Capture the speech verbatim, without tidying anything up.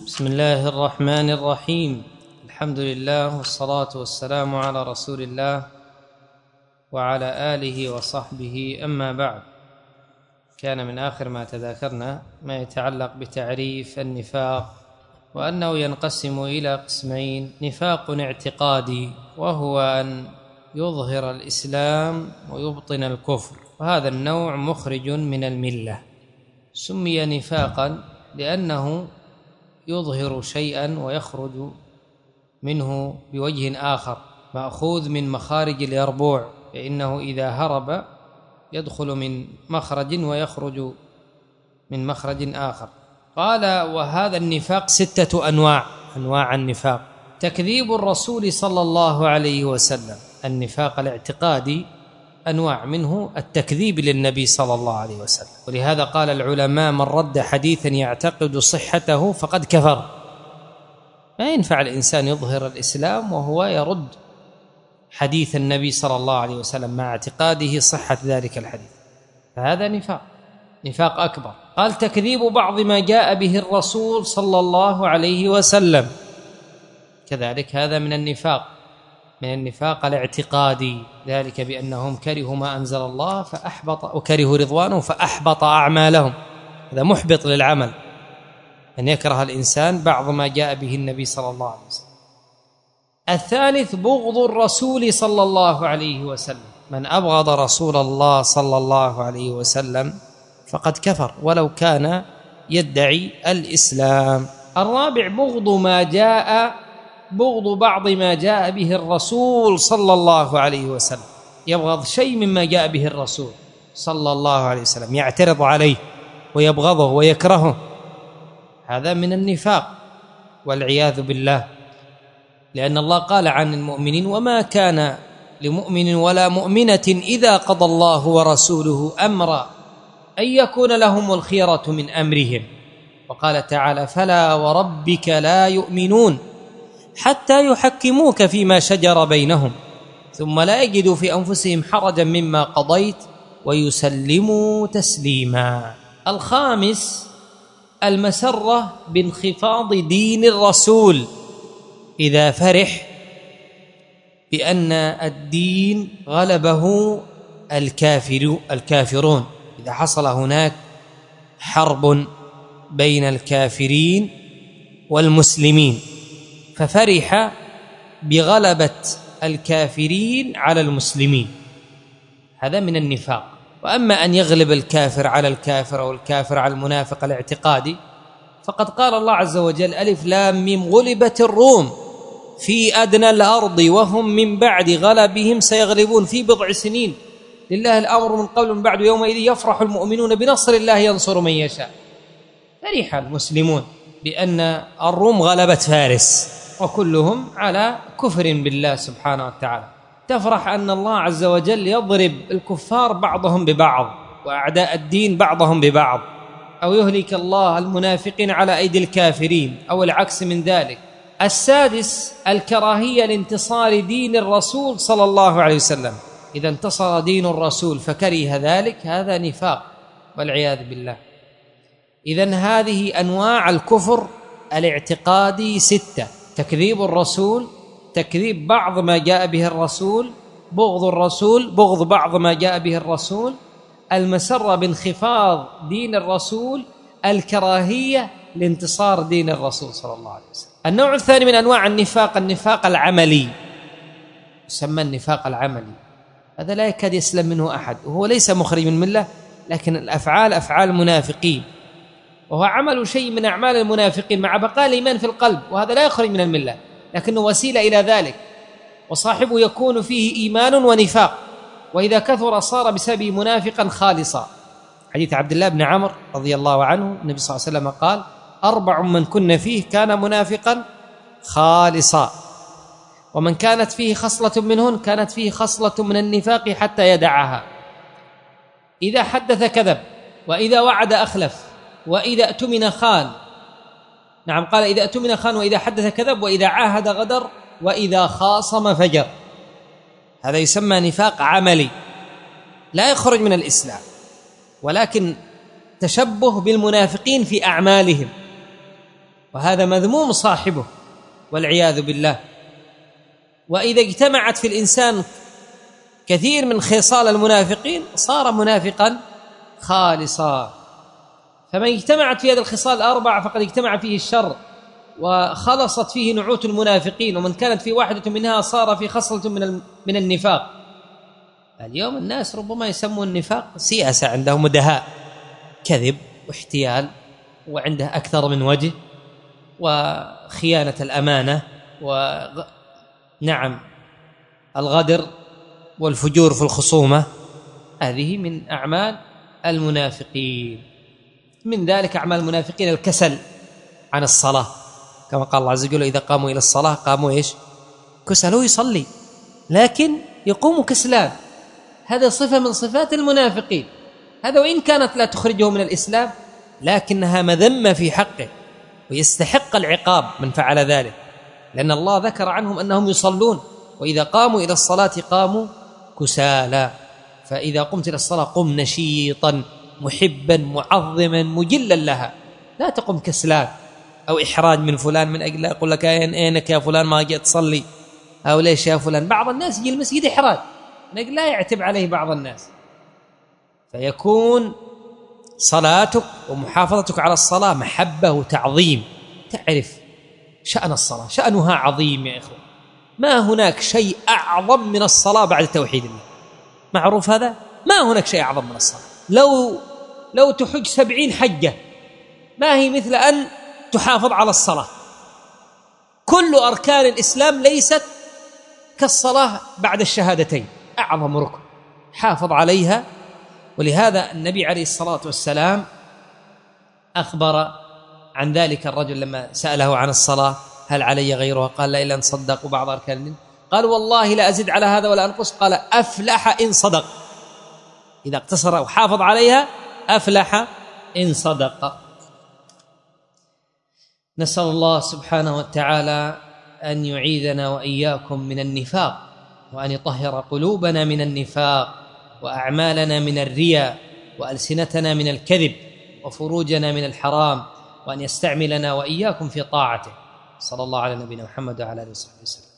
بسم الله الرحمن الرحيم. الحمد لله والصلاة والسلام على رسول الله وعلى آله وصحبه. أما بعد، كان من آخر ما تذاكرنا ما يتعلق بتعريف النفاق، وأنه ينقسم إلى قسمين: نفاق اعتقادي وهو أن يظهر الإسلام ويبطن الكفر، وهذا النوع مخرج من الملة. سمي نفاقا لأنه يظهر شيئا ويخرج منه بوجه آخر، مأخوذ من مخارج اليربوع، فإنه إذا هرب يدخل من مخرج ويخرج من مخرج آخر. قال: وهذا النفاق ستة أنواع. أنواع النفاق: تكذيب الرسول صلى الله عليه وسلم. النفاق الاعتقادي أنواع، منه التكذيب للنبي صلى الله عليه وسلم، ولهذا قال العلماء: من رد حديثا يعتقد صحته فقد كفر. ما ينفع الإنسان يظهر الإسلام وهو يرد حديث النبي صلى الله عليه وسلم مع اعتقاده صحة ذلك الحديث، فهذا نفاق، نفاق أكبر. قال: تكذيب بعض ما جاء به الرسول صلى الله عليه وسلم، كذلك هذا من النفاق، من النفاق الاعتقادي، ذلك بأنهم كرهوا ما أنزل الله فأحبط، وكرهوا رضوانه فأحبط أعمالهم. هذا محبط للعمل، أن يكره الإنسان بعض ما جاء به النبي صلى الله عليه وسلم. الثالث: بغض الرسول صلى الله عليه وسلم. من أبغض رسول الله صلى الله عليه وسلم فقد كفر ولو كان يدعي الإسلام. الرابع: بغض ما جاء بغض بعض ما جاء به الرسول صلى الله عليه وسلم، يبغض شيء مما جاء به الرسول صلى الله عليه وسلم، يعترض عليه ويبغضه ويكرهه، هذا من النفاق والعياذ بالله، لأن الله قال عن المؤمنين: وما كان لمؤمن ولا مؤمنة إذا قضى الله ورسوله أمرا أن يكون لهم الخيرة من أمرهم. وقال تعالى: فلا وربك لا يؤمنون حتى يحكموك فيما شجر بينهم ثم لا يجدوا في أنفسهم حرجا مما قضيت ويسلموا تسليما. الخامس: المسرة بانخفاض دين الرسول، إذا فرح بأن الدين غلبه الكافر الكافرون، إذا حصل هناك حرب بين الكافرين والمسلمين ففرح بغلبة الكافرين على المسلمين، هذا من النفاق. وأما أن يغلب الكافر على الكافر أو الكافر على المنافق الاعتقادي، فقد قال الله عز وجل: ألف لام ميم غلبت الروم في أدنى الأرض وهم من بعد غلبهم سيغلبون في بضع سنين لله الأمر من قبل من بعد يومئذ يفرح المؤمنون بنصر الله ينصر من يشاء. فرح المسلمون بأن الروم غلبت فارس وكلهم على كفر بالله سبحانه وتعالى، تفرح أن الله عز وجل يضرب الكفار بعضهم ببعض وأعداء الدين بعضهم ببعض، أو يهلك الله المنافقين على أيدي الكافرين أو العكس من ذلك. السادس: الكراهية لانتصار دين الرسول صلى الله عليه وسلم، إذا انتصر دين الرسول فكره ذلك، هذا نفاق والعياذ بالله. إذن هذه أنواع الكفر الاعتقادي ستة: تكذيب الرسول، تكذيب بعض ما جاء به الرسول، بغض الرسول، بغض بعض ما جاء به الرسول، المسرة بانخفاض دين الرسول، الكراهية لانتصار دين الرسول صلى الله عليه وسلم. النوع الثاني من أنواع النفاق: النفاق العملي، يسمى النفاق العملي، هذا لا يكاد يسلم منه أحد، وهو ليس مخرج من الملة، لكن الأفعال أفعال المنافقين، وهو عمل شيء من أعمال المنافقين مع بقاء الإيمان في القلب، وهذا لا يخرج من الملة لكنه وسيلة إلى ذلك، وصاحبه يكون فيه إيمان ونفاق، وإذا كثر صار بسبب منافقا خالصا. حديث عبد الله بن عمرو رضي الله عنه، النبي صلى الله عليه وسلم قال: أربع من كن فيه كان منافقا خالصا، ومن كانت فيه خصلة منهن كانت فيه خصلة من النفاق حتى يدعها: إذا حدث كذب، وإذا وعد أخلف، وإذا اؤتمن خان. نعم، قال: إذا اؤتمن خان، وإذا حدث كذب، وإذا عاهد غدر، وإذا خاصم فجر. هذا يسمى نفاق عملي، لا يخرج من الإسلام، ولكن تشبه بالمنافقين في أعمالهم، وهذا مذموم صاحبه والعياذ بالله. وإذا اجتمعت في الإنسان كثير من خصال المنافقين صار منافقا خالصا. فمن اجتمعت في هذه الخصال الأربعة فقد اجتمع فيه الشر وخلصت فيه نعوت المنافقين، ومن كانت في واحدة منها صار في خصلة من من النفاق. اليوم الناس ربما يسمون النفاق سياسة، عندهم دهاء، كذب واحتيال، وعنده أكثر من وجه، وخيانة الأمانة، ونعم الغدر والفجور في الخصومة. هذه من أعمال المنافقين. من ذلك أعمال المنافقين الكسل عن الصلاة، كما قال الله عز وجل: إذا قاموا إلى الصلاة قاموا إيش؟ كسل. هو يصلي لكن يقوم كسلان. هذا صفة من صفات المنافقين. هذا وإن كانت لا تخرجه من الإسلام لكنها مذمة في حقه، ويستحق العقاب من فعل ذلك، لأن الله ذكر عنهم أنهم يصلون وإذا قاموا إلى الصلاة قاموا كسالا. فإذا قمت إلى الصلاة قم نشيطا محبا معظما مجلا لها، لا تقم كسلان أو إحراج من فلان من أجل يقول لك أينك يا فلان ما جئت تصلي، أو ليش يا فلان. بعض الناس يجي المسجد إحراج من أجل لا يعتب عليه بعض الناس. فيكون صلاتك ومحافظتك على الصلاة محبة وتعظيم، تعرف شأن الصلاة، شأنها عظيم يا إخوة. ما هناك شيء أعظم من الصلاة بعد توحيد الله، معروف هذا؟ ما هناك شيء أعظم من الصلاة. لو لو تحج سبعين حجة ما هي مثل أن تحافظ على الصلاة. كل أركان الإسلام ليست كالصلاة بعد الشهادتين، أعظم ركن حافظ عليها. ولهذا النبي عليه الصلاة والسلام أخبر عن ذلك الرجل لما سأله عن الصلاة: هل علي غيرها؟ قال: لا، إلا أن صدق بعض أركان. قال: والله لا أزيد على هذا ولا أنقص. قال: أفلح إن صدق. إذا اقتصر وحافظ عليها أفلح إن صدق. نسأل الله سبحانه وتعالى أن يعيذنا وإياكم من النفاق، وأن يطهر قلوبنا من النفاق، وأعمالنا من الرياء، وألسنتنا من الكذب، وفروجنا من الحرام، وأن يستعملنا وإياكم في طاعته. صلى الله على نبينا محمد وعلى آله وصحبه وسلم.